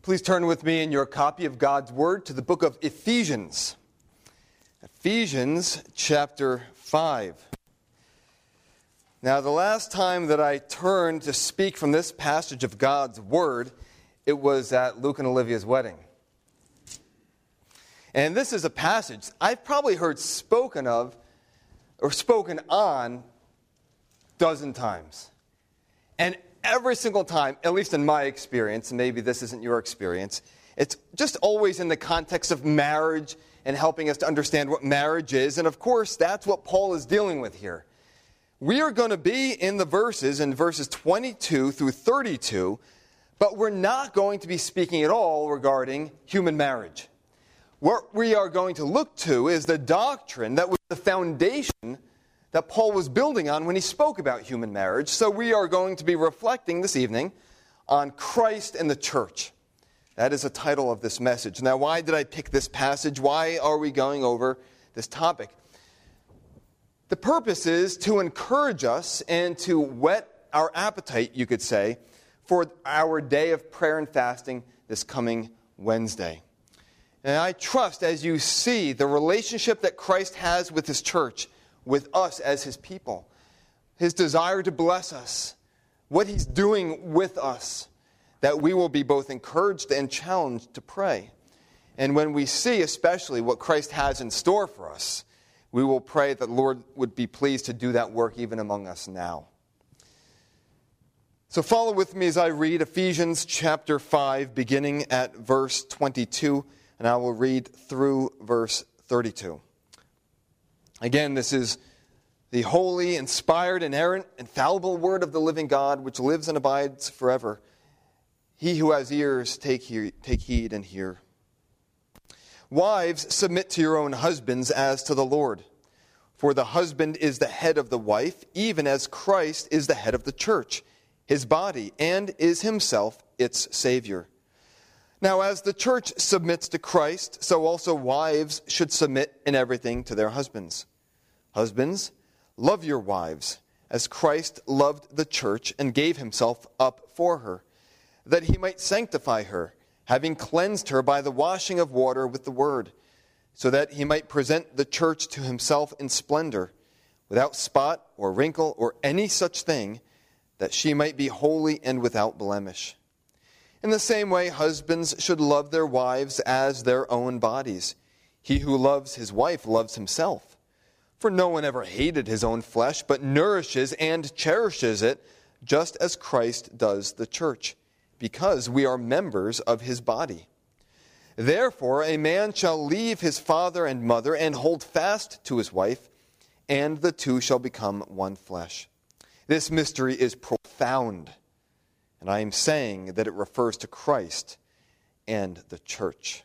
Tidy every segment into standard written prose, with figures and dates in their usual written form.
Please turn with me in your copy of God's Word to the book of Ephesians. Ephesians chapter 5. Now, the last time that I turned to speak from this passage of God's Word, it was at Luke and Olivia's wedding. And this is a passage I've probably heard spoken of or spoken on a dozen times. And every single time, at least in my experience, and maybe this isn't your experience, it's just always in the context of marriage and helping us to understand what marriage is. And of course, that's what Paul is dealing with here. We are going to be in verses 22 through 32, but we're not going to be speaking at all regarding human marriage. What we are going to look to is the doctrine that was the foundation that Paul was building on when he spoke about human marriage. So we are going to be reflecting this evening on Christ and the church. That is the title of this message. Now, why did I pick this passage? Why are we going over this topic? The purpose is to encourage us and to whet our appetite, you could say, for our day of prayer and fasting this coming Wednesday. And I trust as you see the relationship that Christ has with his church, with us as his people, his desire to bless us, what he's doing with us, that we will be both encouraged and challenged to pray. And when we see especially what Christ has in store for us, we will pray that the Lord would be pleased to do that work even among us now. So follow with me as I read Ephesians chapter 5, beginning at verse 22, and I will read through verse 32. Again, this is the holy, inspired, inerrant, infallible word of the living God, which lives and abides forever. He who has ears, take heed and hear. Wives, submit to your own husbands as to the Lord. For the husband is the head of the wife, even as Christ is the head of the church, his body, and is himself its Savior. Now, as the church submits to Christ, so also wives should submit in everything to their husbands. Husbands, love your wives, as Christ loved the church and gave himself up for her, that he might sanctify her, having cleansed her by the washing of water with the word, so that he might present the church to himself in splendor, without spot or wrinkle or any such thing, that she might be holy and without blemish. In the same way, husbands should love their wives as their own bodies. He who loves his wife loves himself. For no one ever hated his own flesh, but nourishes and cherishes it, just as Christ does the church, because we are members of his body. Therefore, a man shall leave his father and mother and hold fast to his wife, and the two shall become one flesh. This mystery is profound, and I am saying that it refers to Christ and the church.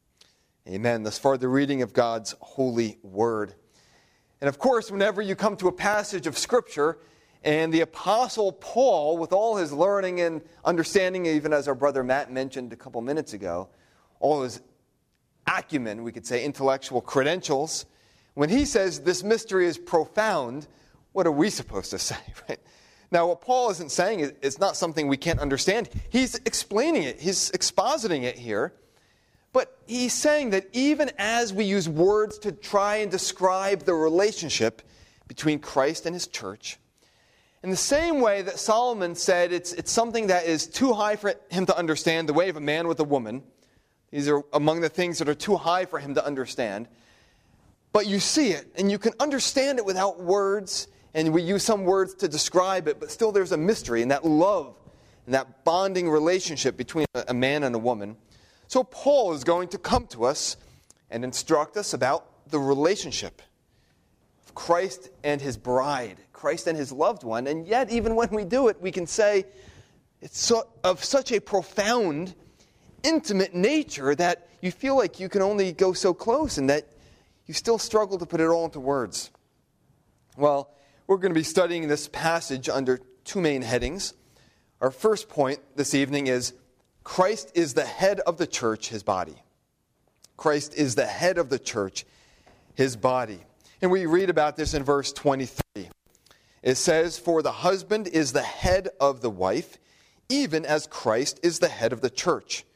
Amen. Thus far, the reading of God's holy word. And of course, whenever you come to a passage of Scripture, and the Apostle Paul, with all his learning and understanding, even as our brother Matt mentioned a couple minutes ago, all his acumen, we could say, intellectual credentials, when he says this mystery is profound, what are we supposed to say, right? Now, what Paul isn't saying is it's not something we can't understand. He's explaining it. He's expositing it here. But he's saying that even as we use words to try and describe the relationship between Christ and his church, in the same way that Solomon said it's something that is too high for him to understand, the way of a man with a woman. These are among the things that are too high for him to understand. But you see it, and you can understand it without words, and we use some words to describe it, but still there's a mystery in that love and that bonding relationship between a man and a woman. So Paul is going to come to us and instruct us about the relationship of Christ and his bride, Christ and his loved one. And yet, even when we do it, we can say it's of such a profound, intimate nature that you feel like you can only go so close and that you still struggle to put it all into words. Well, we're going to be studying this passage under two main headings. Our first point this evening is Christ is the head of the church, his body. Christ is the head of the church, his body. And we read about this in verse 23. It says, "For the husband is the head of the wife, even as Christ is the head of the church,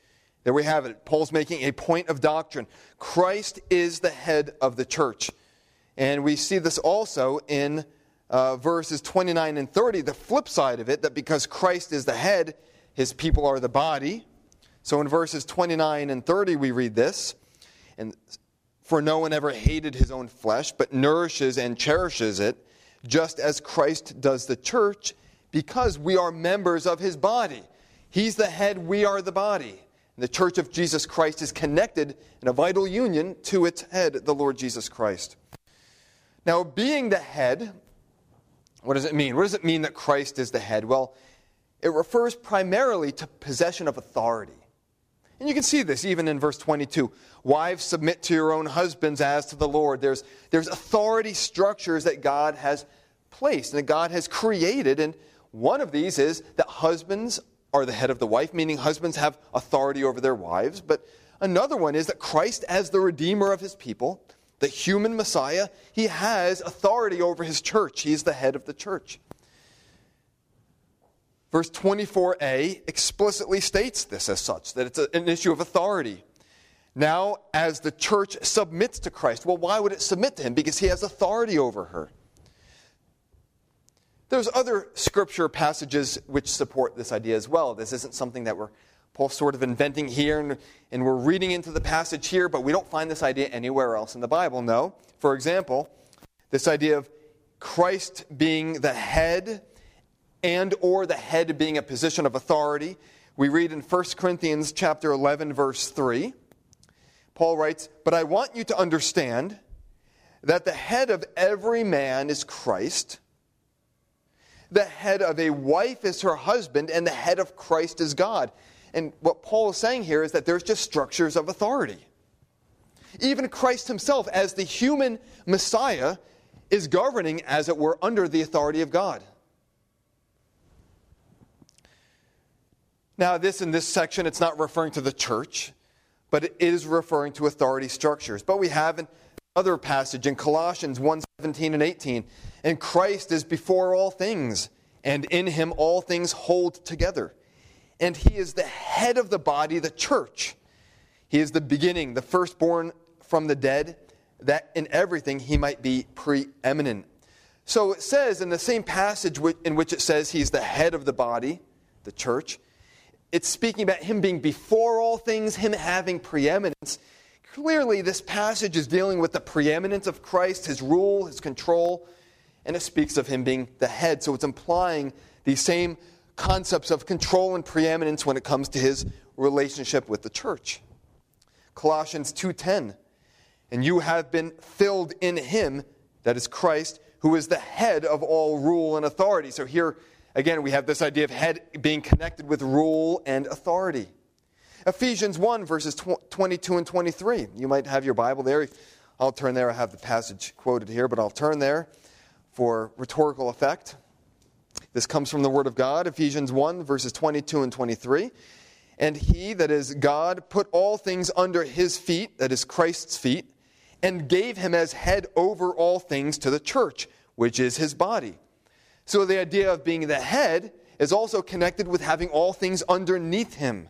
There we have it. Paul's making a point of doctrine. Christ is the head of the church. And we see this also in verses 29 and 30, the flip side of it, that because Christ is the head, his people are the body. So in verses 29 and 30 we read this, and for no one ever hated his own flesh, but nourishes and cherishes it, just as Christ does the church, because we are members of his body. He's the head, we are the body. And the church of Jesus Christ is connected in a vital union to its head, the Lord Jesus Christ. Now, being the head, what does it mean? What does it mean that Christ is the head? Well, it refers primarily to possession of authority. And you can see this even in verse 22. Wives, submit to your own husbands as to the Lord. There's authority structures that God has placed and that God has created. And one of these is that husbands are the head of the wife, meaning husbands have authority over their wives. But another one is that Christ, as the Redeemer of his people, the human Messiah, he has authority over his church. He is the head of the church. Verse 24a explicitly states this as such, that it's an issue of authority. Now, as the church submits to Christ, well, why would it submit to him? Because he has authority over her. There's other scripture passages which support this idea as well. This isn't something that Paul's sort of inventing here, and we're reading into the passage here, but we don't find this idea anywhere else in the Bible. No. For example, this idea of Christ being the head and or the head being a position of authority. We read in 1 Corinthians chapter 11, verse 3. Paul writes, "But I want you to understand that the head of every man is Christ. The head of a wife is her husband, and the head of Christ is God." And what Paul is saying here is that there's just structures of authority. Even Christ himself, as the human Messiah, is governing, as it were, under the authority of God. Now, in this section, it's not referring to the church, but it is referring to authority structures. But we have another passage in Colossians 1:17 and 18. "And Christ is before all things, and in him all things hold together. And he is the head of the body, the church. He is the beginning, the firstborn from the dead, that in everything he might be preeminent." So it says in the same passage in which it says he's the head of the body, the church, it's speaking about him being before all things, him having preeminence. Clearly, this passage is dealing with the preeminence of Christ, his rule, his control, and it speaks of him being the head. So it's implying these same concepts of control and preeminence when it comes to his relationship with the church. Colossians 2:10, "And you have been filled in him," that is Christ, "who is the head of all rule and authority." So here, again, we have this idea of head being connected with rule and authority. Ephesians 1, verses 22 and 23. You might have your Bible there. I'll turn there. I have the passage quoted here, but I'll turn there for rhetorical effect. This comes from the Word of God, Ephesians 1, verses 22 and 23. "And he, that is God, put all things under his feet," that is Christ's feet, "and gave him as head over all things to the church, which is his body." So the idea of being the head is also connected with having all things underneath him.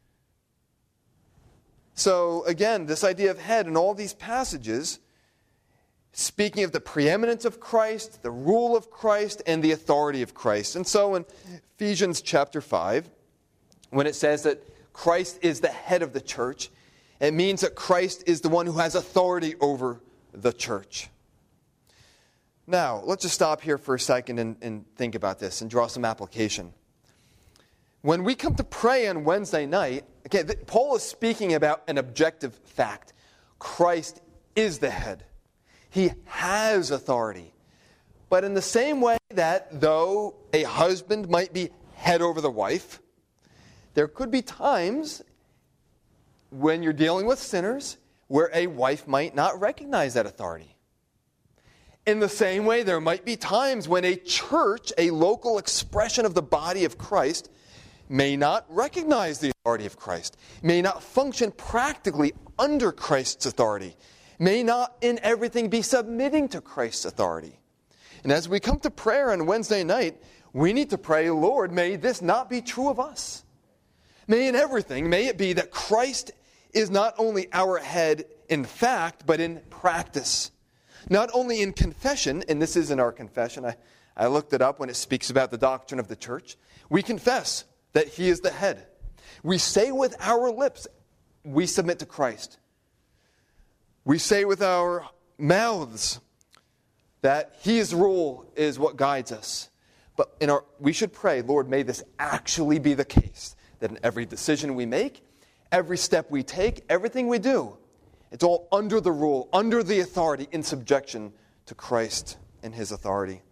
So again, this idea of head in all these passages, speaking of the preeminence of Christ, the rule of Christ, and the authority of Christ. And so in Ephesians chapter 5, when it says that Christ is the head of the church, it means that Christ is the one who has authority over the church. Now, let's just stop here for a second and think about this and draw some application. When we come to pray on Wednesday night, okay, Paul is speaking about an objective fact. Christ is the head. He has authority. But in the same way that though a husband might be head over the wife, there could be times when you're dealing with sinners where a wife might not recognize that authority. In the same way, there might be times when a church, a local expression of the body of Christ, may not recognize the authority of Christ, may not function practically under Christ's authority, may not in everything be submitting to Christ's authority. And as we come to prayer on Wednesday night, we need to pray, Lord, may this not be true of us. May in everything, may it be that Christ is not only our head in fact, but in practice. Not only in confession, and this isn't our confession, I looked it up when it speaks about the doctrine of the church. We confess that he is the head. We say with our lips, we submit to Christ. We say with our mouths that his rule is what guides us. But we should pray, Lord, may this actually be the case, that in every decision we make, every step we take, everything we do, it's all under the rule, under the authority, in subjection to Christ and his authority.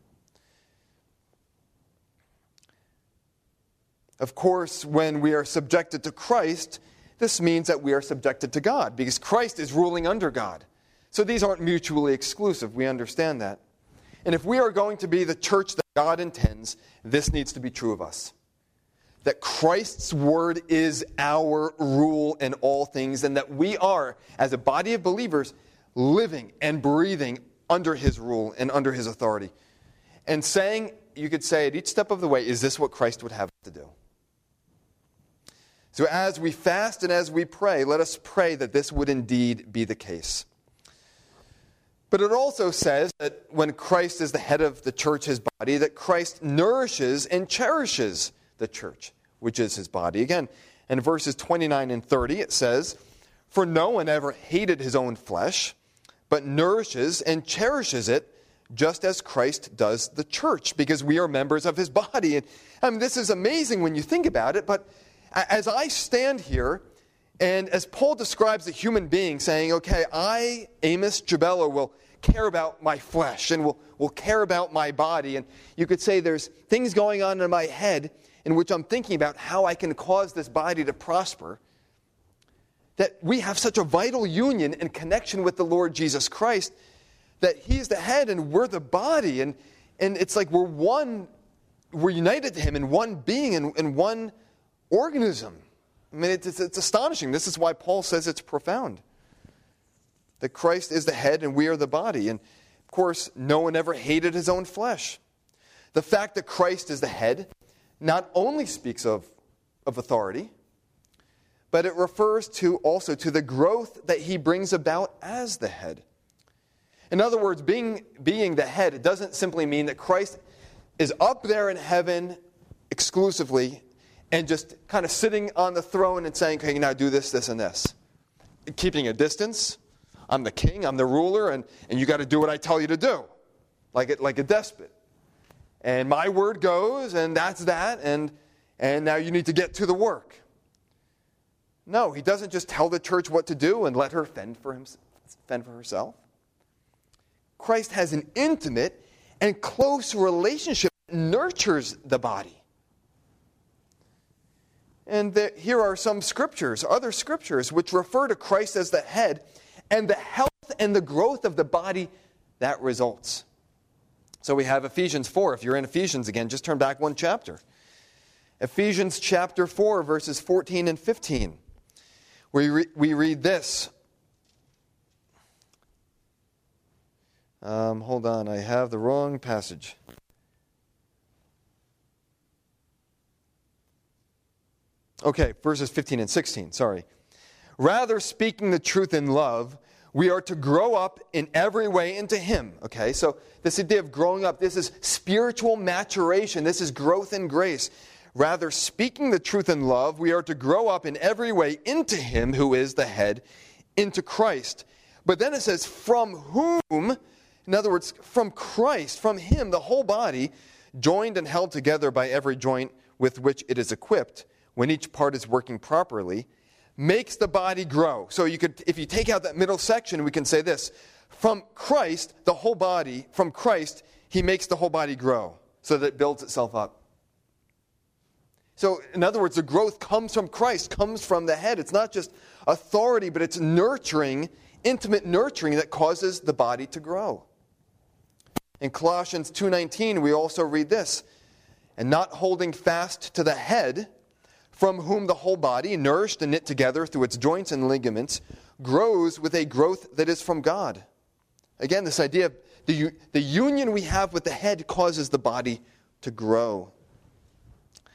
Of course, when we are subjected to Christ, this means that we are subjected to God, because Christ is ruling under God. So these aren't mutually exclusive. We understand that. And if we are going to be the church that God intends, this needs to be true of us. That Christ's word is our rule in all things, and that we are, as a body of believers, living and breathing under his rule and under his authority. And saying, you could say at each step of the way, is this what Christ would have us to do? So as we fast and as we pray, let us pray that this would indeed be the case. But it also says that when Christ is the head of the church, his body, that Christ nourishes and cherishes the church, which is his body. Again, in verses 29 and 30, it says, "For no one ever hated his own flesh, but nourishes and cherishes it, just as Christ does the church," because we are members of his body. And I mean, this is amazing when you think about it, but as I stand here, and as Paul describes a human being saying, okay, I, Amos Jabello, will care about my flesh and will care about my body. And you could say there's things going on in my head in which I'm thinking about how I can cause this body to prosper. That we have such a vital union and connection with the Lord Jesus Christ, that he's the head and we're the body. And it's like we're united to him in one being and in one organism. I mean, it's astonishing. This is why Paul says it's profound. That Christ is the head and we are the body. And, of course, no one ever hated his own flesh. The fact that Christ is the head not only speaks of authority, but it refers also to the growth that he brings about as the head. In other words, being the head, it doesn't simply mean that Christ is up there in heaven exclusively and just kind of sitting on the throne and saying, okay, now do this, this, and this. Keeping a distance. I'm the king, I'm the ruler, and you got to do what I tell you to do. Like a despot. And my word goes, and that's that, and now you need to get to the work. No, he doesn't just tell the church what to do and let her fend for herself. Christ has an intimate and close relationship that nurtures the body. And here are some scriptures, other scriptures, which refer to Christ as the head and the health and the growth of the body that results. So we have Ephesians 4. If you're in Ephesians again, just turn back one chapter. Ephesians chapter 4, verses 14 and 15. We read this. Hold on, I have the wrong passage. Okay, verses 15 and 16, sorry. "Rather, speaking the truth in love, we are to grow up in every way into him." Okay, so this idea of growing up, this is spiritual maturation. This is growth in grace. "Rather, speaking the truth in love, we are to grow up in every way into him who is the head, into Christ." But then it says, "From whom," in other words, from Christ, from him, the whole body, joined and held together by every joint with which it is equipped, when each part is working properly, makes the body grow. So if you take out that middle section, we can say this. From Christ, the whole body, from Christ, he makes the whole body grow so that it builds itself up. So, in other words, the growth comes from Christ, comes from the head. It's not just authority, but it's nurturing, intimate nurturing that causes the body to grow. In Colossians 2:19, we also read this, "And not holding fast to the head, from whom the whole body, nourished and knit together through its joints and ligaments, grows with a growth that is from God." Again, this idea of the union we have with the head causes the body to grow.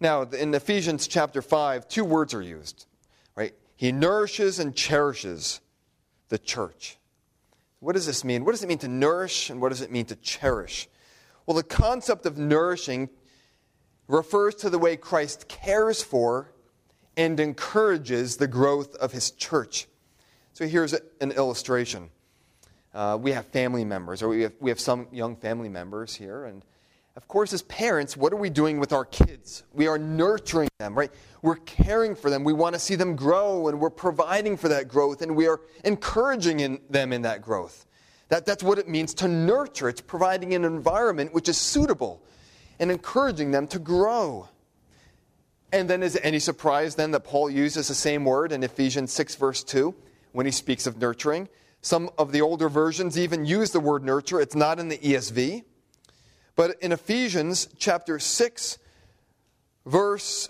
Now, in Ephesians chapter 5, two words are used, right? He nourishes and cherishes the church. What does this mean? What does it mean to nourish, and what does it mean to cherish? Well, the concept of nourishing refers to the way Christ cares for and encourages the growth of his church. So here's an illustration. We have family members, or we have some young family members here, and of course, as parents, what are we doing with our kids? We are nurturing them, right? We're caring for them. We want to see them grow, and we're providing for that growth, and we are encouraging them in that growth. That's what it means to nurture. It's providing an environment which is suitable and encouraging them to grow. And then is it any surprise then that Paul uses the same word in Ephesians 6, verse 2, when he speaks of nurturing? Some of the older versions even use the word nurture. It's not in the ESV. But in Ephesians chapter 6, it's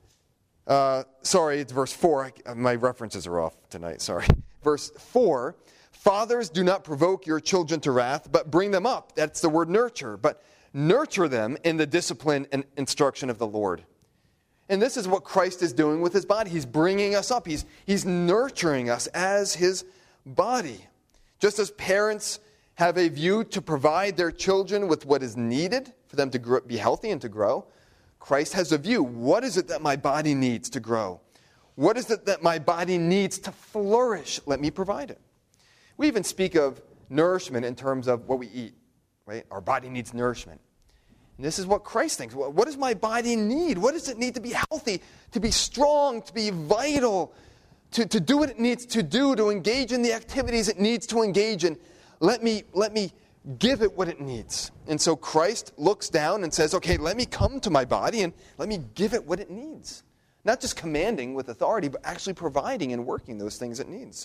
verse 4. My references are off tonight, sorry. Verse 4, fathers, do not provoke your children to wrath, but bring them up. That's the word nurture. But nurture them in the discipline and instruction of the Lord. And this is what Christ is doing with his body. He's bringing us up. He's nurturing us as his body. Just as parents have a view to provide their children with what is needed for them to be healthy and to grow, Christ has a view. What is it that my body needs to grow? What is it that my body needs to flourish? Let me provide it. We even speak of nourishment in terms of what we eat, right? Our body needs nourishment. And this is what Christ thinks. What does my body need? What does it need to be healthy, to be strong, to be vital, to do what it needs to do, to engage in the activities it needs to engage in? Let me give it what it needs. And so Christ looks down and says, okay, let me come to my body and let me give it what it needs. Not just commanding with authority, but actually providing and working those things it needs.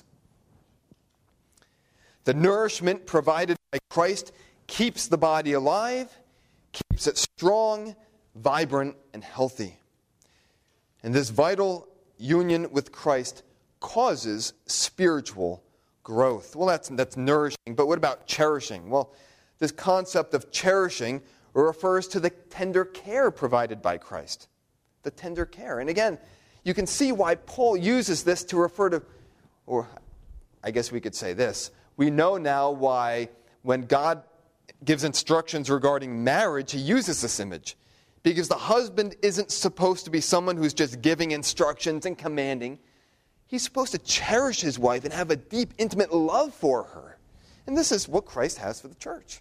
The nourishment provided by Christ keeps the body alive, keeps it strong, vibrant, and healthy. And this vital union with Christ causes spiritual growth. Well, that's nourishing, but what about cherishing? Well, this concept of cherishing refers to the tender care provided by Christ. The tender care. And again, you can see why Paul uses this to refer to, or I guess we could say this, we know now why when God gives instructions regarding marriage, he uses this image. Because the husband isn't supposed to be someone who's just giving instructions and commanding. He's supposed to cherish his wife and have a deep, intimate love for her. And this is what Christ has for the church.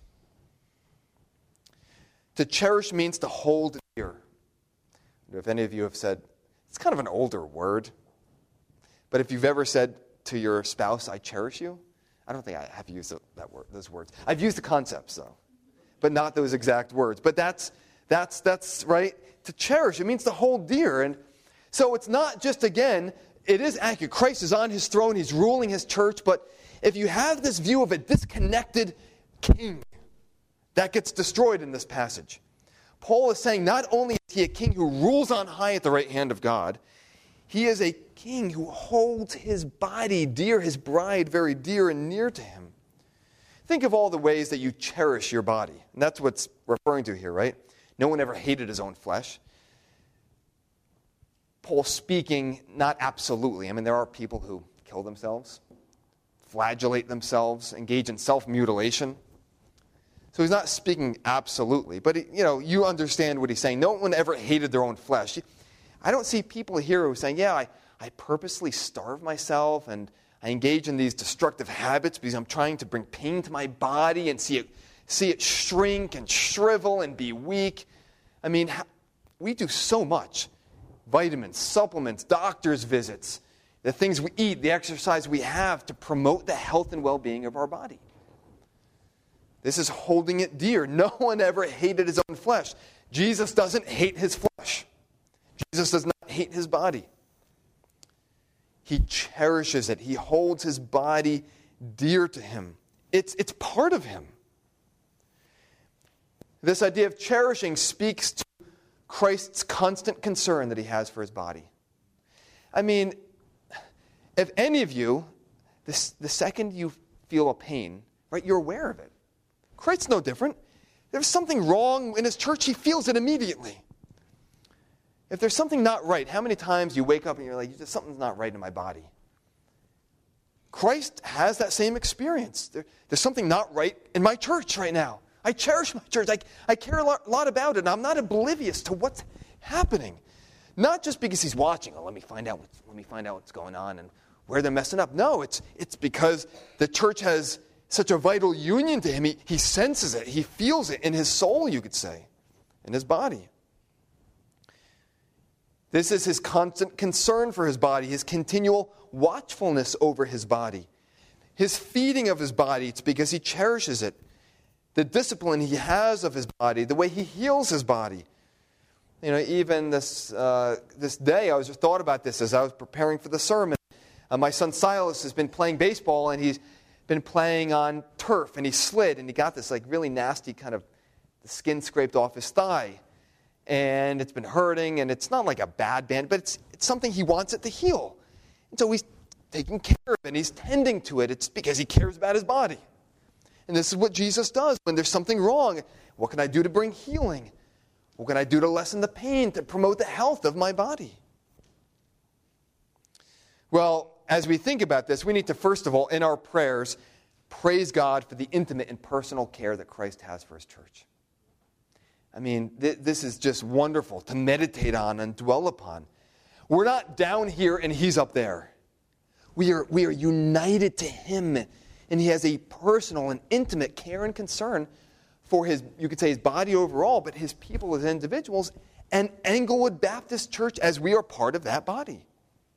To cherish means to hold dear. If any of you have said, it's kind of an older word, but if you've ever said to your spouse, I cherish you, I don't think I have used those words. I've used the concepts, though, but not those exact words. But that's right. To cherish, it means to hold dear. And so it's not just, again, it is accurate. Christ is on his throne. He's ruling his church. But if you have this view of a disconnected king, that gets destroyed in this passage. Paul is saying not only is he a king who rules on high at the right hand of God, he is a king who holds his body dear, his bride very dear and near to him. Think of all the ways that you cherish your body. And that's what's referring to here, right? No one ever hated his own flesh. Paul speaking, not absolutely. I mean, there are people who kill themselves, flagellate themselves, engage in self-mutilation. So he's not speaking absolutely. But, you understand what he's saying. No one ever hated their own flesh. I don't see people here who are saying, I purposely starve myself and I engage in these destructive habits because I'm trying to bring pain to my body and see it shrink and shrivel and be weak. I mean, we do so much. Vitamins, supplements, doctor's visits, the things we eat, the exercise we have to promote the health and well-being of our body. This is holding it dear. No one ever hated his own flesh. Jesus doesn't hate his flesh. Jesus does not hate his body. He cherishes it. He holds his body dear to him. It's part of him. This idea of cherishing speaks to Christ's constant concern that he has for his body. I mean, if any of you, the second you feel a pain, right, you're aware of it. Christ's no different. If there's something wrong in his church, he feels it immediately. If there's something not right, how many times you wake up and you're like, something's not right in my body? Christ has that same experience. There's something not right in my church right now. I cherish my church. I care a lot about it, and I'm not oblivious to what's happening. Not just because he's watching. Let me find out what's going on and where they're messing up. No, it's because the church has such a vital union to him. He senses it. He feels it in his soul, you could say, in his body. This is his constant concern for his body, his continual watchfulness over his body. His feeding of his body, it's because he cherishes it. The discipline he has of his body, the way he heals his body. Even this day, I thought about this as I was preparing for the sermon. My son Silas has been playing baseball, and he's been playing on turf, and he slid, and he got this really nasty kind of the skin scraped off his thigh. And it's been hurting, and it's not like a bad band, but it's something he wants it to heal. And so he's taking care of it, and he's tending to it. It's because he cares about his body. And this is what Jesus does when there's something wrong. What can I do to bring healing? What can I do to lessen the pain, to promote the health of my body? Well, as we think about this, we need to, first of all, in our prayers, praise God for the intimate and personal care that Christ has for his church. This is just wonderful to meditate on and dwell upon. We're not down here and he's up there. We are united to him, and he has a personal and intimate care and concern for his body overall, but his people as individuals, and Englewood Baptist Church as we are part of that body.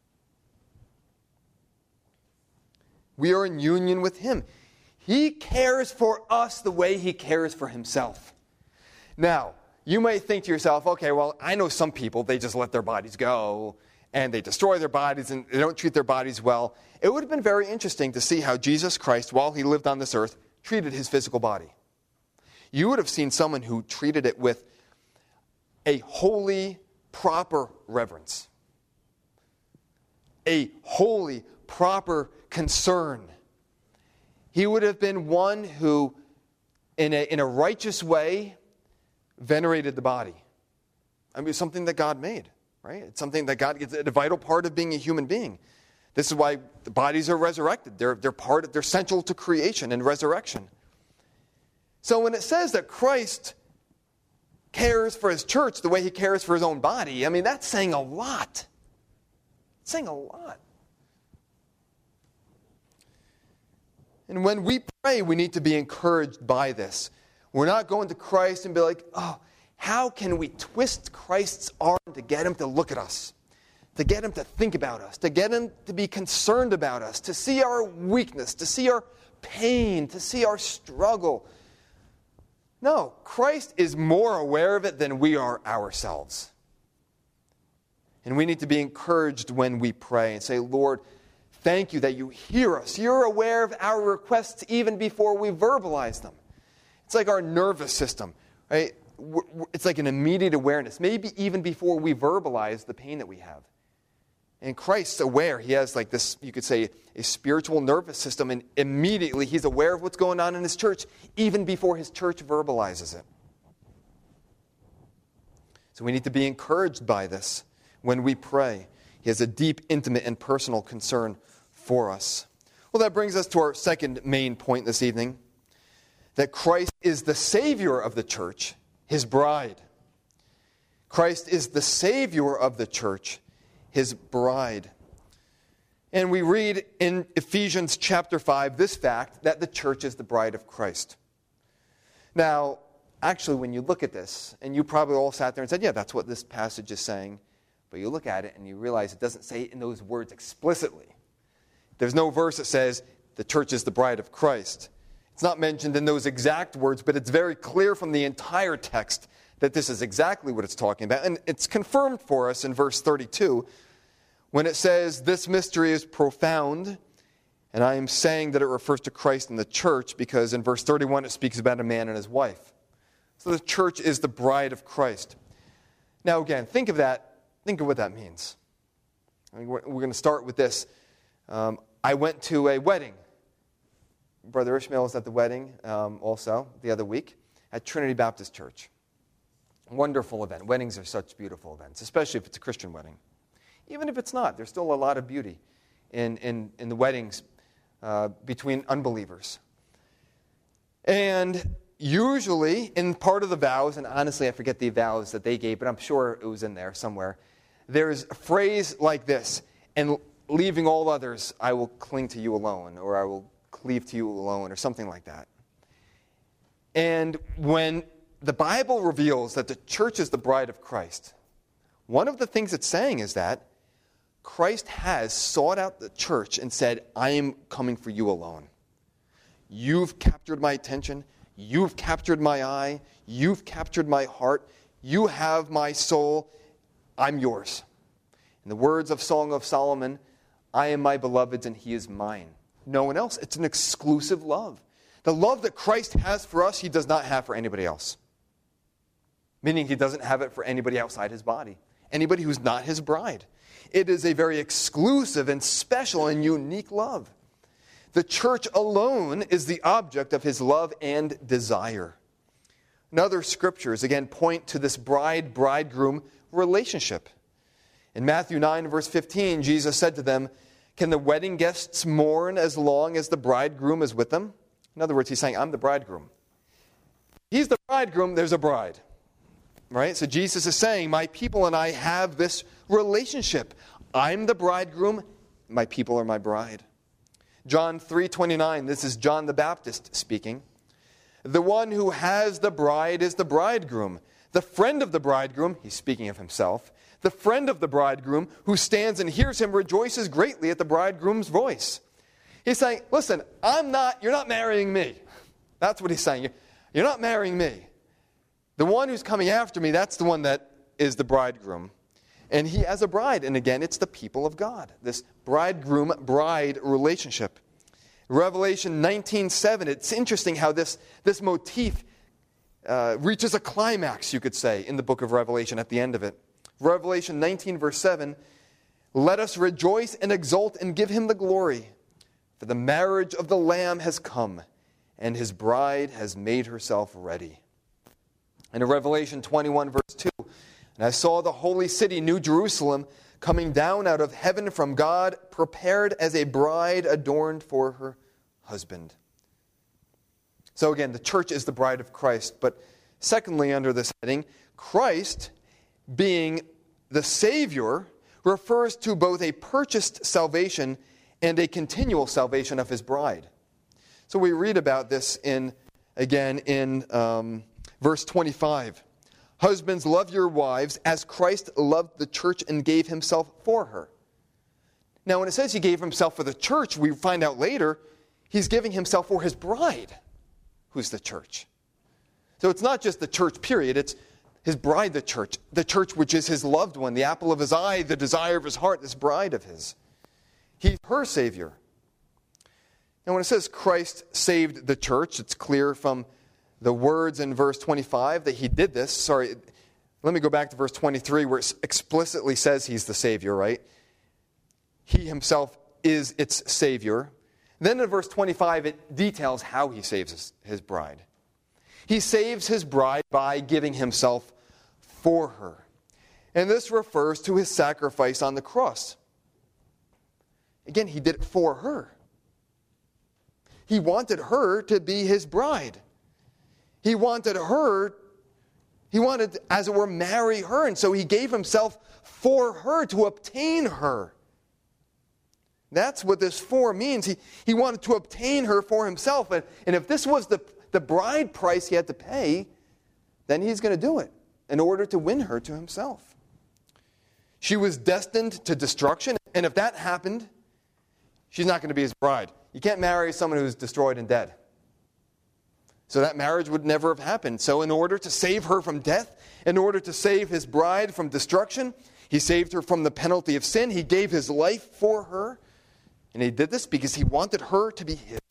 We are in union with him. He cares for us the way he cares for himself. Now, you might think to yourself, okay, well, I know some people, they just let their bodies go, and they destroy their bodies, and they don't treat their bodies well. It would have been very interesting to see how Jesus Christ, while he lived on this earth, treated his physical body. You would have seen someone who treated it with a holy, proper reverence. A holy, proper concern. He would have been one who, in a righteous way, venerated the body. It's something that God made, right? It's something that God gets, a vital part of being a human being. This is why the bodies are resurrected. They're central to creation and resurrection. So when it says that Christ cares for his church the way he cares for his own body, that's saying a lot. It's saying a lot. And when we pray, we need to be encouraged by this. We're not going to Christ and be like, oh, how can we twist Christ's arm to get him to look at us, to get him to think about us, to get him to be concerned about us, to see our weakness, to see our pain, to see our struggle. No, Christ is more aware of it than we are ourselves. And we need to be encouraged when we pray and say, Lord, thank you that you hear us. You're aware of our requests even before we verbalize them. It's like our nervous system, right? It's like an immediate awareness, maybe even before we verbalize the pain that we have. And Christ's aware. He has like this, you could say, a spiritual nervous system, and immediately he's aware of what's going on in his church, even before his church verbalizes it. So we need to be encouraged by this when we pray. He has a deep, intimate, and personal concern for us. Well, that brings us to our second main point this evening, that Christ is the Savior of the church, his bride. Christ is the Savior of the church, his bride. And we read in Ephesians chapter 5 this fact, that the church is the bride of Christ. Now, actually, when you look at this, and you probably all sat there and said, yeah, that's what this passage is saying. But you look at it and you realize it doesn't say it in those words explicitly. There's no verse that says the church is the bride of Christ. It's not mentioned in those exact words, but it's very clear from the entire text that this is exactly what it's talking about. And it's confirmed for us in verse 32 when it says, this mystery is profound. And I am saying that it refers to Christ and the church because in verse 31 it speaks about a man and his wife. So the church is the bride of Christ. Now again, think of that. Think of what that means. We're going to start with this. I went to a wedding. Brother Ishmael was at the wedding also the other week at Trinity Baptist Church. Wonderful event. Weddings are such beautiful events, especially if it's a Christian wedding. Even if it's not, there's still a lot of beauty in the weddings between unbelievers. And usually, in part of the vows, and honestly I forget the vows that they gave, but I'm sure it was in there somewhere, there's a phrase like this, and leaving all others, I will cling to you alone, or I will cleave to you alone, or something like that. And when the Bible reveals that the church is the bride of Christ, one of the things it's saying is that Christ has sought out the church and said, I am coming for you alone. You've captured my attention. You've captured my eye. You've captured my heart. You have my soul. I'm yours. In the words of Song of Solomon, I am my beloved's and he is mine. No one else. It's an exclusive love. The love that Christ has for us, he does not have for anybody else. Meaning he doesn't have it for anybody outside his body. Anybody who's not his bride. It is a very exclusive and special and unique love. The church alone is the object of his love and desire. And other scriptures, again, point to this bride-bridegroom relationship. In Matthew 9, verse 15, Jesus said to them, can the wedding guests mourn as long as the bridegroom is with them? In other words, he's saying, I'm the bridegroom. He's the bridegroom, there's a bride. Right? So Jesus is saying, my people and I have this relationship. I'm the bridegroom, my people are my bride. John 3:29, this is John the Baptist speaking. The one who has the bride is the bridegroom. The friend of the bridegroom, he's speaking of himself, the friend of the bridegroom who stands and hears him rejoices greatly at the bridegroom's voice. He's saying, listen, you're not marrying me. That's what he's saying. You're not marrying me. The one who's coming after me, that's the one that is the bridegroom. And he has a bride. And again, it's the people of God. This bridegroom-bride relationship. Revelation 19:7, it's interesting how this motif reaches a climax, you could say, in the book of Revelation at the end of it. Revelation 19, verse 7, let us rejoice and exult and give him the glory. For the marriage of the Lamb has come, and his bride has made herself ready. And in Revelation 21, verse 2, and I saw the holy city, New Jerusalem, coming down out of heaven from God, prepared as a bride adorned for her husband. So again, the church is the bride of Christ. But secondly, under this heading, Christ, being the Savior, refers to both a purchased salvation and a continual salvation of his bride. So we read about this in verse 25. Husbands, love your wives as Christ loved the church and gave himself for her. Now, when it says he gave himself for the church, we find out later he's giving himself for his bride, who's the church. So it's not just the church, period. It's his bride, the church which is his loved one, the apple of his eye, the desire of his heart, this bride of his. He's her Savior. And when it says Christ saved the church, it's clear from the words in verse 25 that he did this. Sorry, let me go back to verse 23 where it explicitly says he's the Savior, right? He himself is its Savior. Then in verse 25 it details how he saves his bride. He saves his bride by giving himself for her. And this refers to his sacrifice on the cross. Again, he did it for her. He wanted her to be his bride. He wanted, as it were, marry her. And so he gave himself for her to obtain her. That's what this for means. He wanted to obtain her for himself. And if this was the bride price he had to pay, then he's going to do it in order to win her to himself. She was destined to destruction. And if that happened, she's not going to be his bride. You can't marry someone who's destroyed and dead. So that marriage would never have happened. So in order to save her from death, in order to save his bride from destruction, he saved her from the penalty of sin. He gave his life for her. And he did this because he wanted her to be his.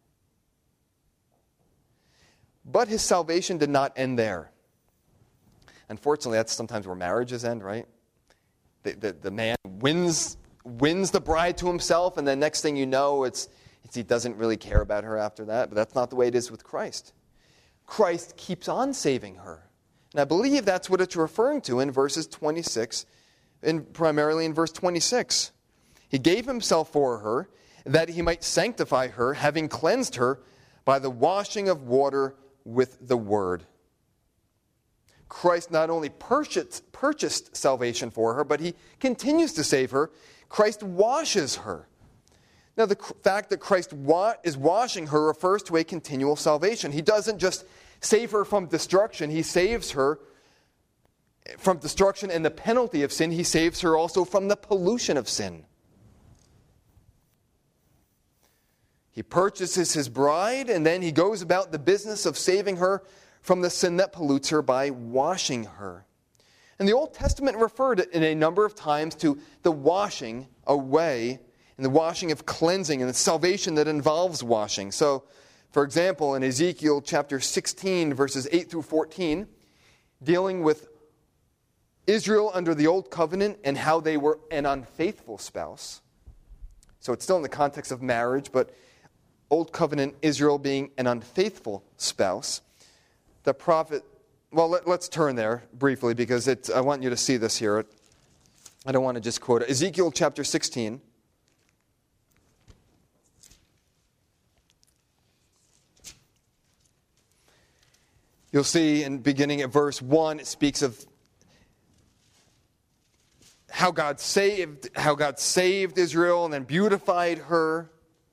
But his salvation did not end there. Unfortunately, that's sometimes where marriages end, right? The man wins the bride to himself, and then next thing you know, he doesn't really care about her after that. But that's not the way it is with Christ. Christ keeps on saving her. And I believe that's what it's referring to in verses 26, and primarily in verse 26. He gave himself for her, that he might sanctify her, having cleansed her by the washing of water with the word. Christ not only purchased salvation for her, but he continues to save her. Christ washes her. Now, the fact that Christ is washing her refers to a continual salvation. He doesn't just save her from destruction. He saves her from destruction and the penalty of sin. He saves her also from the pollution of sin. He purchases his bride, and then he goes about the business of saving her from the sin that pollutes her by washing her. And the Old Testament referred in a number of times to the washing away and the washing of cleansing and the salvation that involves washing. So, for example, in Ezekiel chapter 16, verses 8 through 14, dealing with Israel under the Old Covenant and how they were an unfaithful spouse. So it's still in the context of marriage, but Old Covenant Israel being an unfaithful spouse. The prophet, well, let's turn there briefly because I want you to see this here. I don't want to just quote it. Ezekiel chapter 16. You'll see in beginning at verse 1, it speaks of how God saved Israel and then beautified her.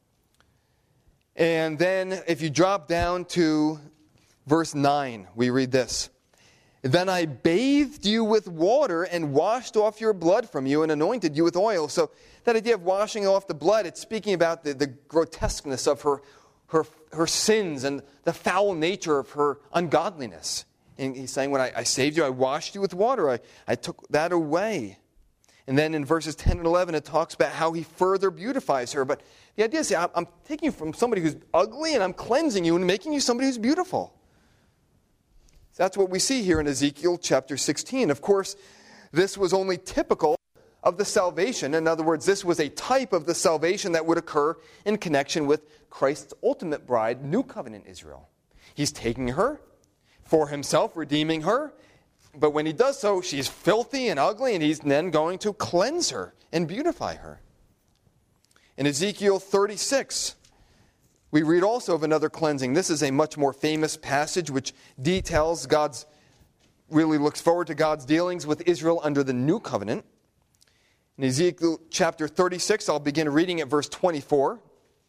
And then if you drop down to verse 9, we read this. Then I bathed you with water and washed off your blood from you and anointed you with oil. So that idea of washing off the blood, it's speaking about the grotesqueness of her sins and the foul nature of her ungodliness. And he's saying, when I saved you, I washed you with water. I took that away. And then in verses 10 and 11, it talks about how he further beautifies her. But the idea is, I'm taking you from somebody who's ugly and I'm cleansing you and making you somebody who's beautiful. So that's what we see here in Ezekiel chapter 16. Of course, this was only typical of the salvation. In other words, this was a type of the salvation that would occur in connection with Christ's ultimate bride, New Covenant Israel. He's taking her for himself, redeeming her. But when he does so, she's filthy and ugly, and he's then going to cleanse her and beautify her. In Ezekiel 36, we read also of another cleansing. This is a much more famous passage which details really looks forward to God's dealings with Israel under the New Covenant. In Ezekiel chapter 36, I'll begin reading at verse 24.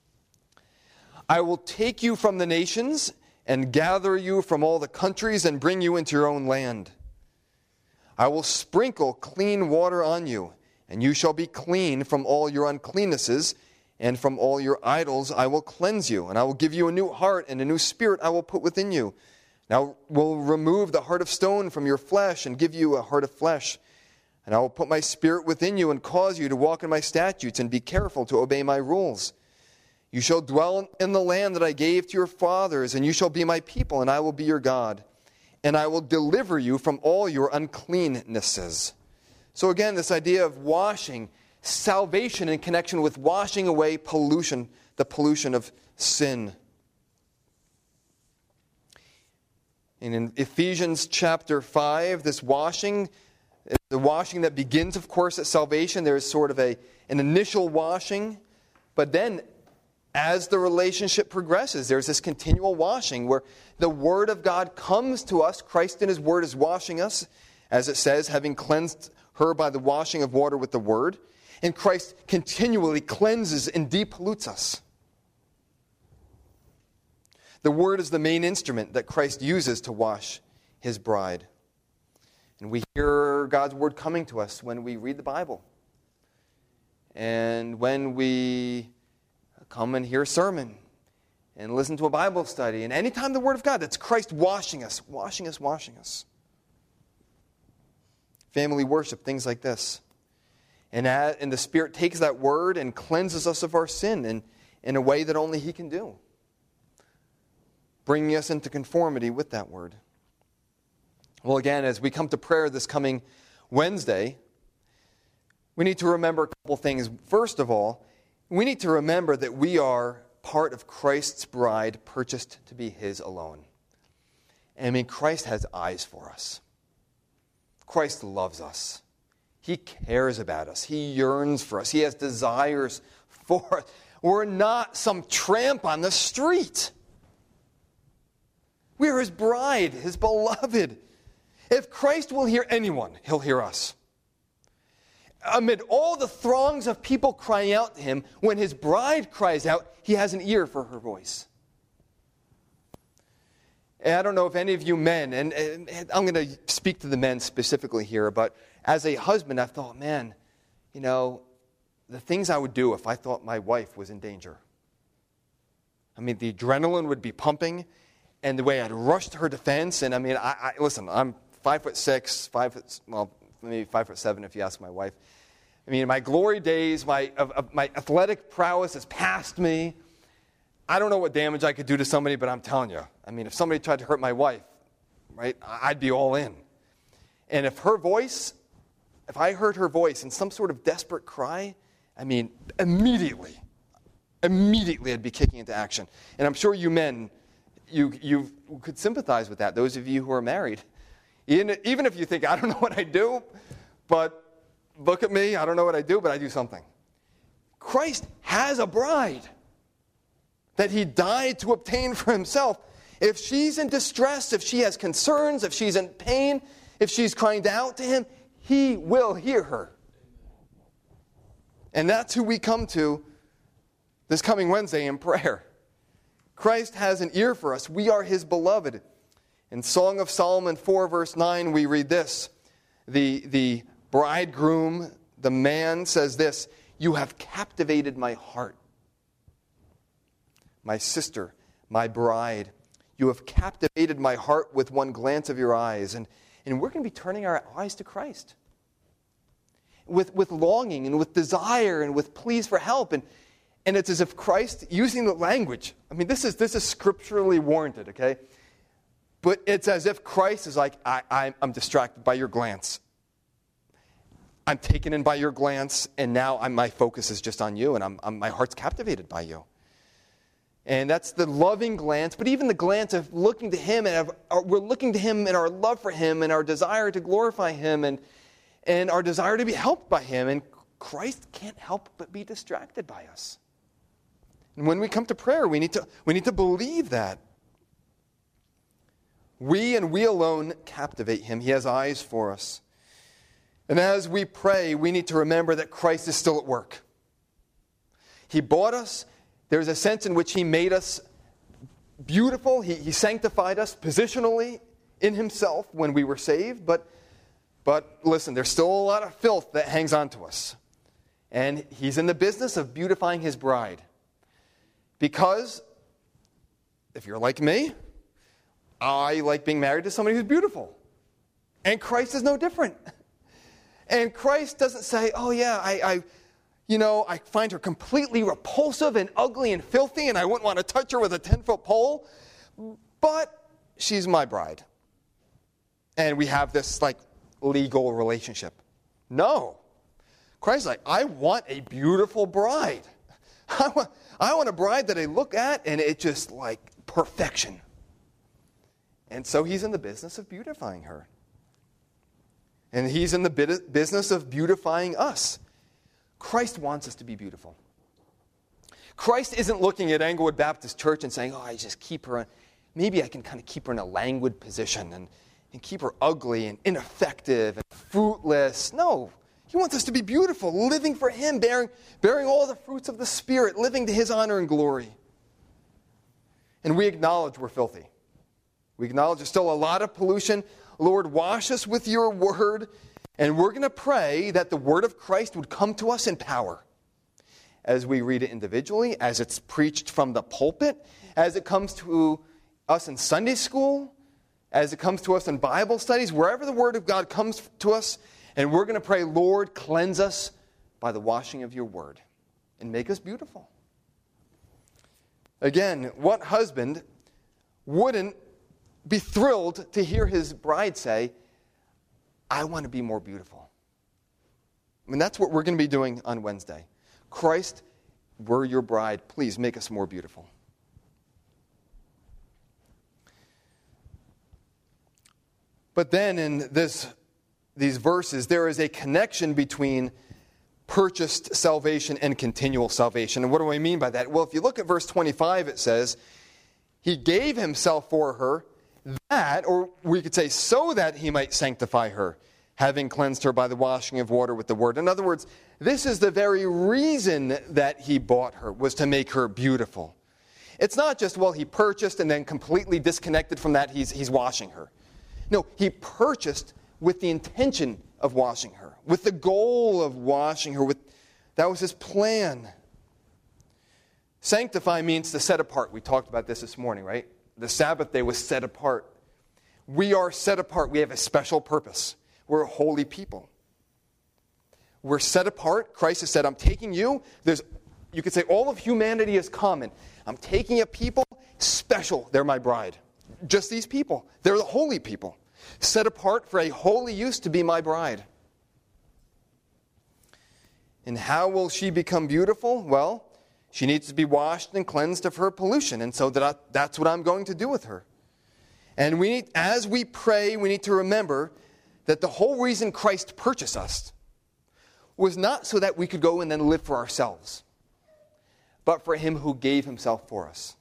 I will take you from the nations and gather you from all the countries and bring you into your own land. I will sprinkle clean water on you, and you shall be clean from all your uncleannesses, and from all your idols I will cleanse you. And I will give you a new heart, and a new spirit I will put within you. Now I will remove the heart of stone from your flesh, and give you a heart of flesh. And I will put my spirit within you, and cause you to walk in my statutes, and be careful to obey my rules. You shall dwell in the land that I gave to your fathers, and you shall be my people, and I will be your God. And I will deliver you from all your uncleannesses. So again, this idea of washing, salvation in connection with washing away pollution, the pollution of sin. And in Ephesians chapter 5, this washing, the washing that begins, of course, at salvation, there is sort of an initial washing, but then as the relationship progresses, there's this continual washing where the Word of God comes to us. Christ in His Word is washing us, as it says, having cleansed her by the washing of water with the Word. And Christ continually cleanses and depollutes us. The Word is the main instrument that Christ uses to wash His bride. And we hear God's Word coming to us when we read the Bible. And when we come and hear a sermon and listen to a Bible study. And anytime the Word of God, that's Christ washing us, washing us, washing us. Family worship, things like this. And the Spirit takes that Word and cleanses us of our sin in a way that only He can do, bringing us into conformity with that Word. Well, again, as we come to prayer this coming Wednesday, we need to remember a couple things. First of all, we need to remember that we are part of Christ's bride, purchased to be His alone. I mean, Christ has eyes for us. Christ loves us. He cares about us. He yearns for us. He has desires for us. We're not some tramp on the street. We are his bride, his beloved. If Christ will hear anyone, he'll hear us. Amid all the throngs of people crying out to him, when his bride cries out, he has an ear for her voice. And I don't know if any of you men, and I'm going to speak to the men specifically here, but as a husband, I thought, man, you know, the things I would do if I thought my wife was in danger. I mean, the adrenaline would be pumping, and the way I'd rush to her defense, and I mean, listen, I'm 5'6", maybe 5'7" if you ask my wife. I mean, my glory days, my athletic prowess has passed me. I don't know what damage I could do to somebody, but I'm telling you, I mean, if somebody tried to hurt my wife, right, I'd be all in. And if I heard her voice in some sort of desperate cry, I mean, immediately I'd be kicking into action. And I'm sure you men, you could sympathize with that, those of you who are married. Even if you think, I don't know what I do, but look at me, I don't know what I do, but I do something. Christ has a bride that he died to obtain for himself. If she's in distress, if she has concerns, if she's in pain, if she's crying out to him, he will hear her. And that's who we come to this coming Wednesday in prayer. Christ has an ear for us. We are his beloved. In Song of Solomon 4, verse 9, we read this. The bridegroom, the man, says this, "You have captivated my heart. My sister, my bride, you have captivated my heart with one glance of your eyes." And we're going to be turning our eyes to Christ. With longing and with desire and with pleas for help. And it's as if Christ, using the language, I mean, this is scripturally warranted, okay? But it's as if Christ is like, I'm distracted by your glance. I'm taken in by your glance, and now my focus is just on you, and my heart's captivated by you. And that's the loving glance, but even the glance of looking to him, and we're looking to him in our love for him and our desire to glorify him and our desire to be helped by him. And Christ can't help but be distracted by us. And when we come to prayer, we need to believe that. We and we alone captivate him. He has eyes for us. And as we pray, we need to remember that Christ is still at work. He bought us. There's a sense in which he made us beautiful. He sanctified us positionally in himself when we were saved. But listen, there's still a lot of filth that hangs on to us. And he's in the business of beautifying his bride. Because, if you're like me, I like being married to somebody who's beautiful. And Christ is no different. And Christ doesn't say, oh yeah, I find her completely repulsive and ugly and filthy, and I wouldn't want to touch her with a 10-foot pole, but she's my bride. And we have this, legal relationship. No. Christ's like, I want a beautiful bride. I want a bride that I look at, and it's just like perfection. And so he's in the business of beautifying her. And he's in the business of beautifying us. Christ wants us to be beautiful. Christ isn't looking at Englewood Baptist Church and saying, I just keep her, maybe I can kind of keep her in a languid position and keep her ugly and ineffective and fruitless. No, he wants us to be beautiful, living for him, bearing all the fruits of the Spirit, living to his honor and glory. And we acknowledge we're filthy. We acknowledge there's still a lot of pollution. Lord, wash us with your word. And we're going to pray that the word of Christ would come to us in power as we read it individually, as it's preached from the pulpit, as it comes to us in Sunday school, as it comes to us in Bible studies, wherever the word of God comes to us. And we're going to pray, Lord, cleanse us by the washing of your word and make us beautiful. Again, what husband wouldn't be thrilled to hear his bride say, I want to be more beautiful? I mean, that's what we're going to be doing on Wednesday. Christ, we're your bride. Please make us more beautiful. But then in these verses, there is a connection between purchased salvation and continual salvation. And what do I mean by that? Well, if you look at verse 25, it says, he gave himself for her that, or we could say so that he might sanctify her, having cleansed her by the washing of water with the word. In other words, this is the very reason that he bought her, was to make her beautiful. It's not just, well, he purchased and then completely disconnected from that, he's washing her. No, he purchased with the intention of washing her, with the goal of washing her. That was his plan. Sanctify means to set apart. We talked about this morning, right? The Sabbath day was set apart. We are set apart. We have a special purpose. We're a holy people. We're set apart. Christ has said, I'm taking you. You could say all of humanity is common. I'm taking a people special. They're my bride. Just these people. They're the holy people. Set apart for a holy use to be my bride. And how will she become beautiful? Well, she needs to be washed and cleansed of her pollution. And so that's what I'm going to do with her. And as we pray, we need to remember that the whole reason Christ purchased us was not so that we could go and then live for ourselves, but for him who gave himself for us.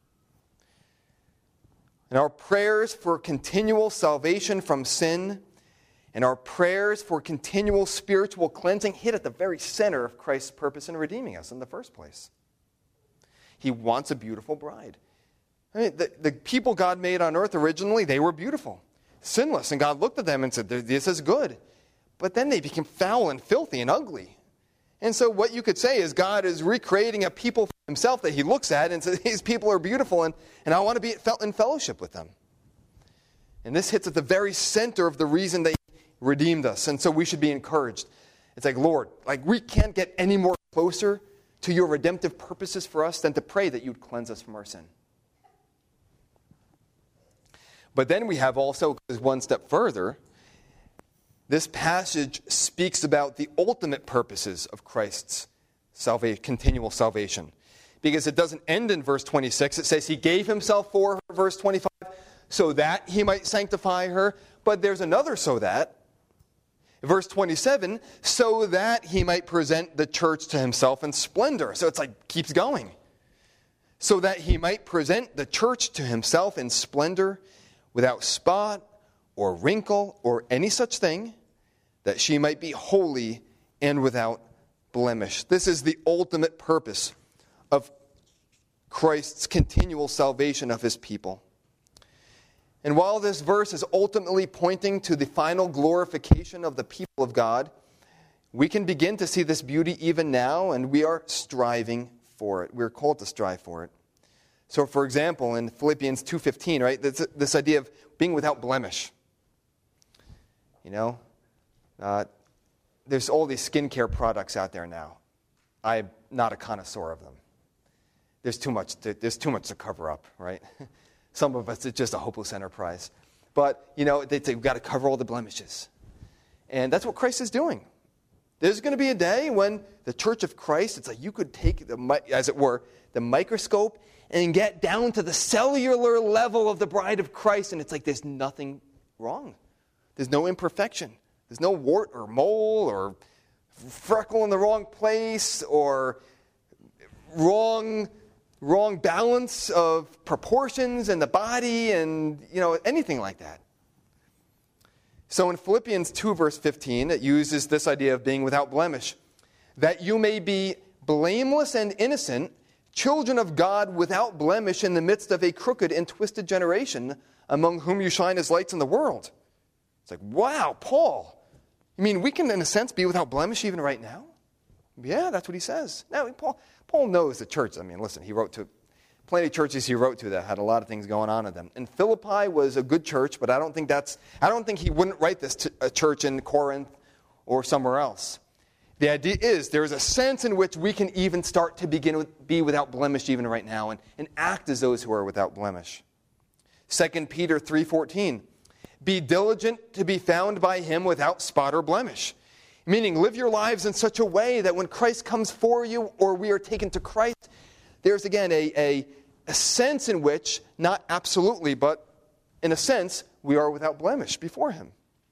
And our prayers for continual salvation from sin and our prayers for continual spiritual cleansing hit at the very center of Christ's purpose in redeeming us in the first place. He wants a beautiful bride. I mean, the people God made on earth originally, they were beautiful, sinless. And God looked at them and said, this is good. But then they became foul and filthy and ugly. And so what you could say is God is recreating a people for himself that he looks at and says, these people are beautiful and I want to be in fellowship with them. And this hits at the very center of the reason that he redeemed us. And so we should be encouraged. It's like, Lord, we can't get any more closer to your redemptive purposes for us than to pray that you'd cleanse us from our sin. But then we have also, one step further, this passage speaks about the ultimate purposes of Christ's continual salvation. Because it doesn't end in verse 26. It says he gave himself for her, verse 25, so that he might sanctify her. But there's another so that. Verse 27, so that he might present the church to himself in splendor. So it's keeps going. So that he might present the church to himself in splendor, without spot or wrinkle or any such thing, that she might be holy and without blemish. This is the ultimate purpose of Christ's continual salvation of his people. And while this verse is ultimately pointing to the final glorification of the people of God, we can begin to see this beauty even now, and we are striving for it. We're called to strive for it. So, for example, in Philippians 2:15, right, this idea of being without blemish. There's all these skincare products out there now. I'm not a connoisseur of them. There's too much to cover up, right? Some of us, it's just a hopeless enterprise. But, they say, we've got to cover all the blemishes. And that's what Christ is doing. There's going to be a day when the church of Christ, it's you could take, as it were, the microscope and get down to the cellular level of the bride of Christ, and it's there's nothing wrong. There's no imperfection. There's no wart or mole or freckle in the wrong place or wrong balance of proportions in the body and, anything like that. So in Philippians 2, verse 15, it uses this idea of being without blemish. That you may be blameless and innocent, children of God without blemish in the midst of a crooked and twisted generation, among whom you shine as lights in the world. It's wow, Paul. You mean we can, in a sense, be without blemish even right now? Yeah, that's what he says. Now, Paul knows the church. Listen, he wrote to plenty of churches he wrote to that had a lot of things going on in them. And Philippi was a good church, but I don't think he wouldn't write this to a church in Corinth or somewhere else. The idea is there is a sense in which we can even start to be without blemish even right now and act as those who are without blemish. 2 Peter 3:14, be diligent to be found by him without spot or blemish. Meaning, live your lives in such a way that when Christ comes for you or we are taken to Christ, there's again a sense in which, not absolutely, but in a sense, we are without blemish before him.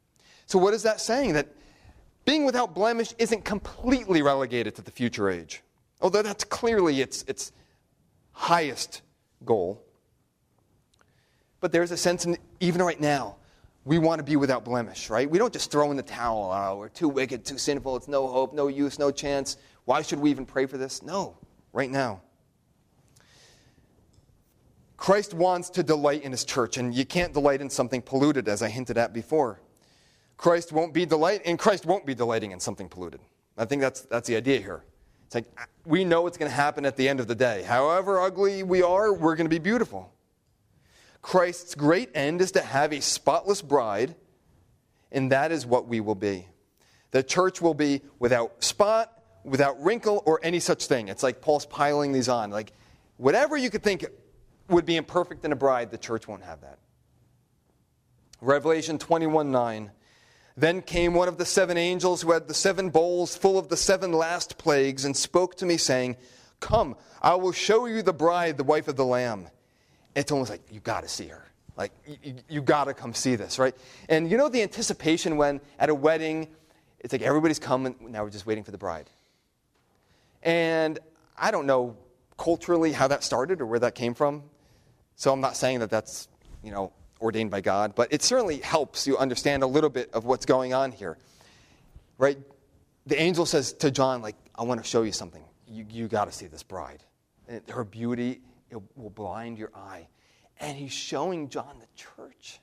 So what is that saying? That being without blemish isn't completely relegated to the future age. Although that's clearly its highest goal. But there's a sense, even right now, we want to be without blemish, right? We don't just throw in the towel. Oh, we're too wicked, too sinful, it's no hope, no use, no chance. Why should we even pray for this? No, right now. Christ wants to delight in his church, and you can't delight in something polluted, as I hinted at before. Christ won't be delighting in something polluted. I think that's the idea here. It's like, we know what's going to happen at the end of the day. However ugly we are, we're going to be beautiful. Christ's great end is to have a spotless bride, and that is what we will be. The church will be without spot, without wrinkle, or any such thing. It's like Paul's piling these on. Like, whatever you could think would be imperfect in a bride, the church won't have that. Revelation 21:9. Then came one of the 7 angels who had the 7 bowls full of the 7 last plagues and spoke to me, saying, "Come, I will show you the bride, the wife of the Lamb." It's almost like, you got to see her. Like, you got to come see this, right? And you know the anticipation when at a wedding, it's like everybody's coming, now we're just waiting for the bride. And I don't know culturally how that started or where that came from. So I'm not saying that that's, ordained by God, but it certainly helps you understand a little bit of what's going on here, right? The angel says to John, like, I want to show you something. You got to see this bride. And her beauty, it will blind your eye. And he's showing John the church.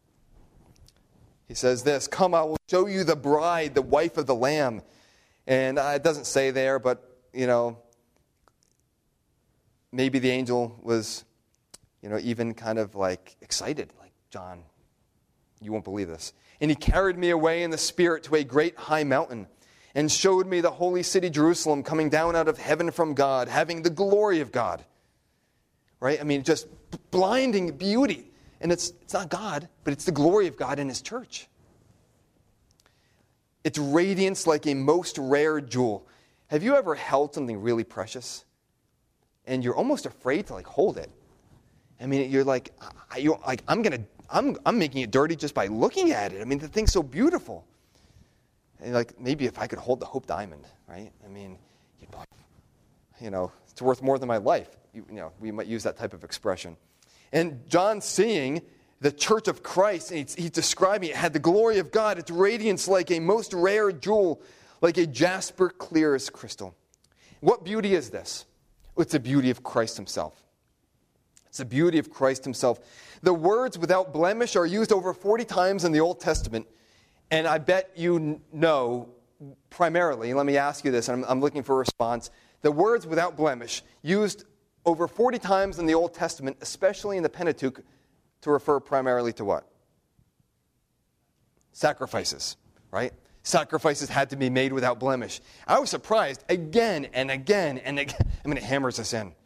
He says this, "Come, I will show you the bride, the wife of the Lamb." And it doesn't say there, but, maybe the angel was, even kind of like excited. Like, John, you won't believe this. "And he carried me away in the Spirit to a great high mountain and showed me the holy city Jerusalem coming down out of heaven from God, having the glory of God." Right? I mean, just blinding beauty. And it's not God, but it's the glory of God in his church. Its radiance like a most rare jewel. Have you ever held something really precious and you're almost afraid to hold it? I mean, you're like, I'm making it dirty just by looking at it. I mean, the thing's so beautiful. And maybe if I could hold the Hope Diamond, right? I mean, it's worth more than my life. We might use that type of expression. And John seeing the church of Christ, and he's describing it, had the glory of God, its radiance like a most rare jewel, like a jasper clear as crystal. What beauty is this? It's the beauty of Christ himself. It's the beauty of Christ himself. The words "without blemish" are used over 40 times in the Old Testament. And I bet you know, primarily, let me ask you this, and I'm looking for a response. The words "without blemish" used over 40 times in the Old Testament, especially in the Pentateuch, to refer primarily to what? Sacrifices, right? Sacrifices had to be made without blemish. I was surprised again and again and again. I mean, it hammers us in.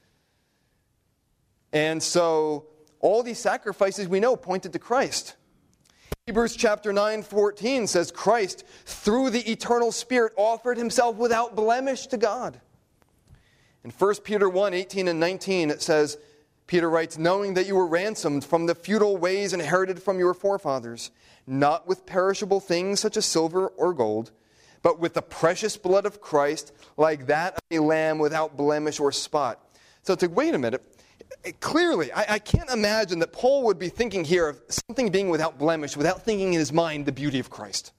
And so all these sacrifices we know pointed to Christ. Hebrews chapter 9:14 says Christ, through the eternal Spirit, offered himself without blemish to God. In 1 Peter 1:18 and 19, it says, Peter writes, "Knowing that you were ransomed from the futile ways inherited from your forefathers, not with perishable things such as silver or gold, but with the precious blood of Christ, like that of a lamb without blemish or spot." So it's like, wait a minute. Clearly, I can't imagine that Paul would be thinking here of something being without blemish without thinking in his mind the beauty of Christ.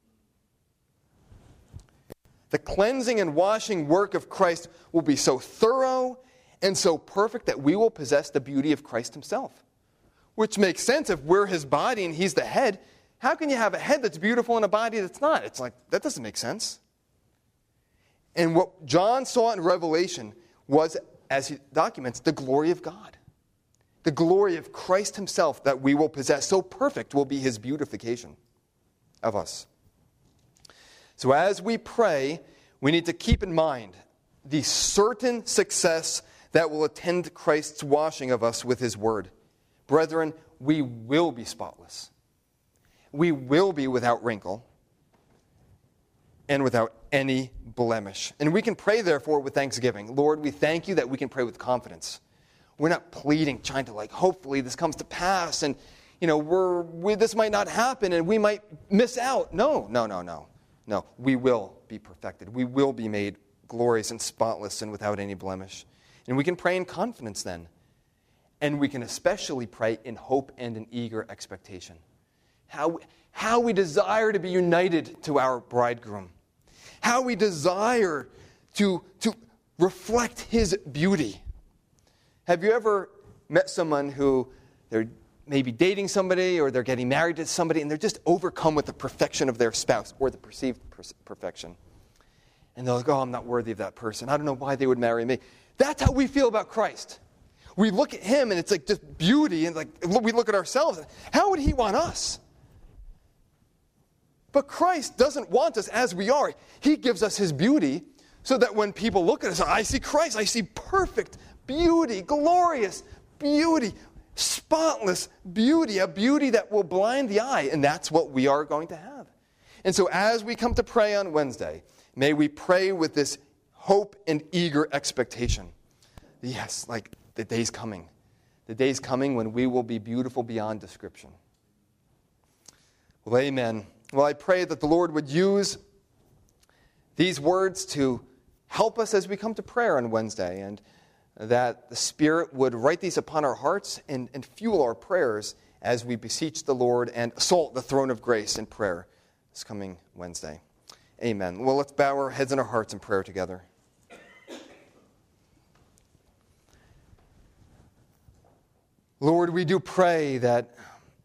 The cleansing and washing work of Christ will be so thorough and so perfect that we will possess the beauty of Christ himself. Which makes sense. If we're his body and he's the head, how can you have a head that's beautiful and a body that's not? It's like, that doesn't make sense. And what John saw in Revelation was, as he documents, the glory of God. The glory of Christ himself that we will possess. So perfect will be his beautification of us. So as we pray, we need to keep in mind the certain success that will attend Christ's washing of us with his word. Brethren, we will be spotless. We will be without wrinkle and without any blemish. And we can pray, therefore, with thanksgiving. Lord, we thank you that we can pray with confidence. We're not pleading, trying to hopefully this comes to pass. And, this might not happen and we might miss out. No. We will be perfected. We will be made glorious and spotless and without any blemish. And we can pray in confidence then. And we can especially pray in hope and in eager expectation. How we desire to be united to our bridegroom. How we desire to reflect his beauty. Have you ever met someone who they're maybe dating somebody or they're getting married to somebody and they're just overcome with the perfection of their spouse or the perceived perfection? And they're like, I'm not worthy of that person. I don't know why they would marry me. That's how we feel about Christ. We look at him and it's like just beauty, and we look at ourselves. How would he want us? But Christ doesn't want us as we are. He gives us his beauty so that when people look at us, I see Christ, I see perfect beauty, glorious beauty, spotless beauty, a beauty that will blind the eye, and that's what we are going to have. And so as we come to pray on Wednesday, may we pray with this hope and eager expectation. Yes, like the day's coming. The day's coming when we will be beautiful beyond description. Well, amen. Well, I pray that the Lord would use these words to help us as we come to prayer on Wednesday, and that the Spirit would write these upon our hearts and fuel our prayers as we beseech the Lord and assault the throne of grace in prayer this coming Wednesday. Amen. Well, let's bow our heads and our hearts in prayer together. Lord, we do pray that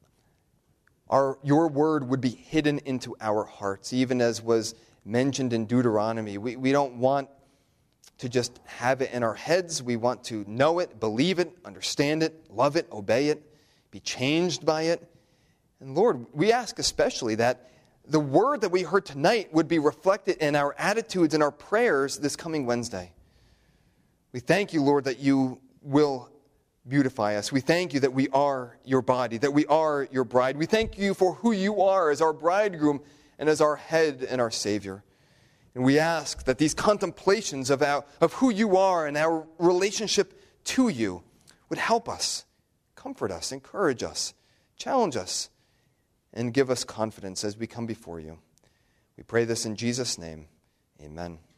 your word would be hidden into our hearts, even as was mentioned in Deuteronomy. We don't want to just have it in our heads. We want to know it, believe it, understand it, love it, obey it, be changed by it. And Lord, we ask especially that the word that we heard tonight would be reflected in our attitudes and our prayers this coming Wednesday. We thank you, Lord, that you will beautify us. We thank you that we are your body, that we are your bride. We thank you for who you are as our bridegroom and as our head and our Savior. And we ask that these contemplations of who you are and our relationship to you would help us, comfort us, encourage us, challenge us, and give us confidence as we come before you. We pray this in Jesus' name. Amen.